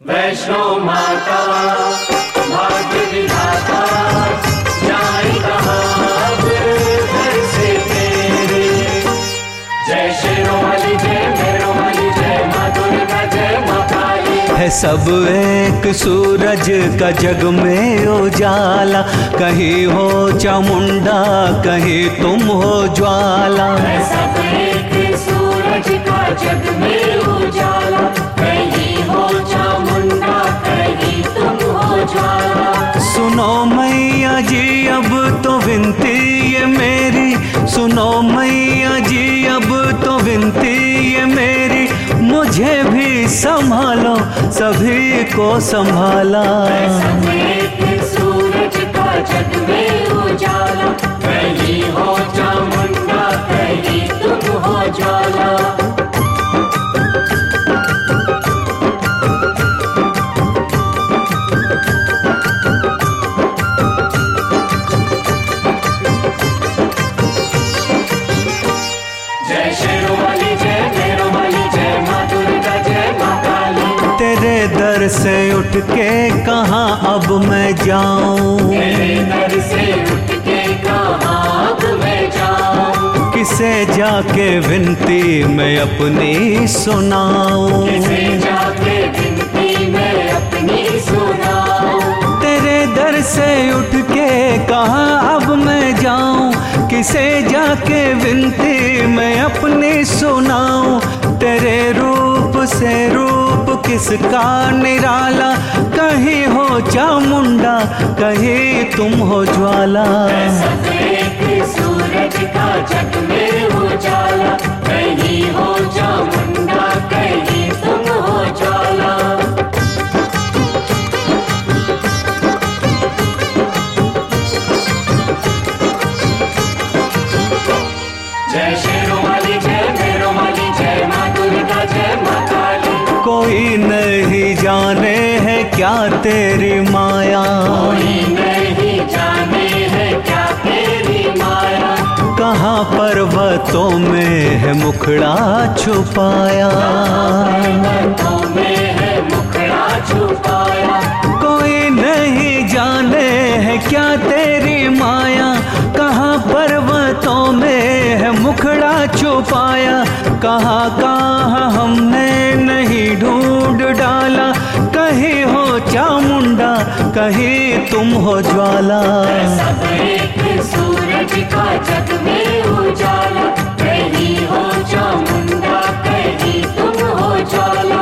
वैष्णो माता भाग्य विधाता जाए कहाँ अब घर से तेरे। जय शेरोवाली जय भैरोवाली जय माँ दुर्गा जय माँ काली। है सब एक सूरज का जग में उजाला, कहीं हो चामुंडा कहीं तुम हो ज्वाला। है सब एक सूरज का जग में उजाला, कहीं हो चामुंडा कहीं तुम हो ज्वाला। सुनो मैया जी अब तो विनती ये मेरी, सुनो मैया जी अब तो विनती ये मेरी, मुझे भी संभालो सभी को संभाला। सब एक सूरज का जग में उजाला, कहीं हो चामुंडा कहीं तुम हो ज्वाला। जय शेरोवाली जय भैरोवाली जय माँ दुर्गा जय माँ काली। तेरे दर से उठ के कहाँ अब मैं जाऊं, तेरे दर से उठ के कहाँ अब मैं जाऊं। किसे जाके विनती मैं अपनी सुनाऊं, किसे जाके विनती मैं अपनी सुनाऊं। तेरे दर से उठ के कहाँ अब मैं जाऊं, किसे जाके विनती मैं अपनी सुनाऊं। तेरे रूप से रूप किसका निराला, कहीं हो चामुंडा कहीं तुम हो ज्वाला। सब एक सूरज का जग में उजाला, कहीं हो चामुंडा कहीं तुम हो ज्वाला। जय शेरोवाली जय भैरोवाली जय माँ दुर्गा जय माँ काली। कोई नहीं जाने है क्या तेरी माया, कोई नहीं जाने है क्या तेरी माया। कहाँ पर्वतों में है मुखड़ा छुपाया, पर्वतों में है मुखड़ा छुपाया। कोई नहीं जाने है क्या तेरी माया, कहाँ पर्वतों में है मुखड़ा छुपाया। कहाँ कहाँ हमने नहीं ढूंढ डाला, कहीं हो चामुंडा कहीं तुम हो ज्वाला। सब एक सूरज का जग में उजाला, कहीं हो चामुंडा कहीं तुम हो ज्वाला।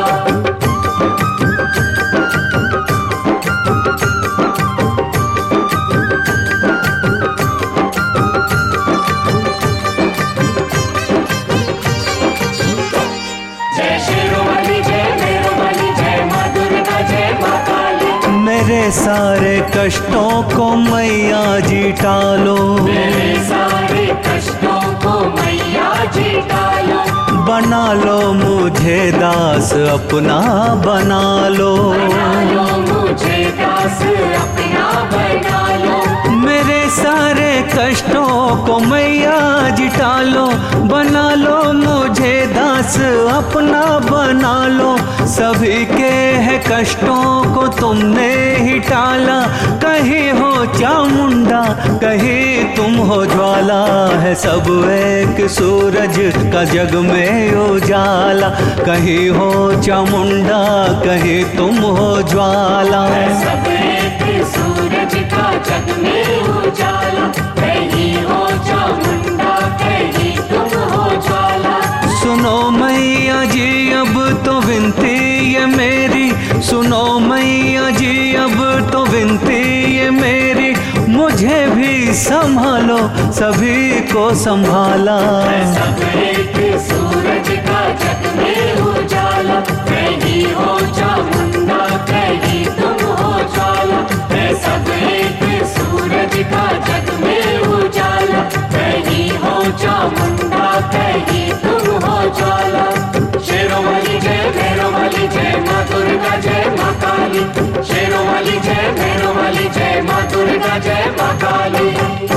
जय शेरोवाली जय भैरोवाली जय माँ दुर्गा जय माँ काली। मेरे सारे कष्टों को मैया जी टालो, मेरे सारे कष्टों को मैया जी टालो। बना लो मुझे दास अपना बना लो, बना लो मुझे दास अपना बना लो। मेरे सारे कष्टों को मैया जी टालो, बना लो मुझे दास अपना बना लो। सभी के है कष्टों को तुमने ही टाला, कहीं हो चामुंडा कहीं तुम हो ज्वाला। है सब एक सूरज का जग में उजाला, कहीं हो चामुंडा कहीं तुम हो ज्वाला। सब एक सूरज का जग में उजाला, कहीं हो चामुंडा कहीं तुम हो ज्वाला। सुनो मैया जी अब तो विनती ये मेरी, सुनो मैया जी अब तो विनती ये मेरी, मुझे भी संभालो सभी को संभाला। सब एक सूरज का जग में उजाला, कहीं हो चामुंडा कहीं तुम हो ज्वाला। सब एक सूरज का जग में उजाला, कहीं हो चामुंडा कहीं तुम हो ज्वाला। शेरोवाली जय भैरोवाली जय माँ दुर्गा जय माँ काली। शेरोवाली जय भैरोवाली जय माँ दुर्गा जय माँ काली।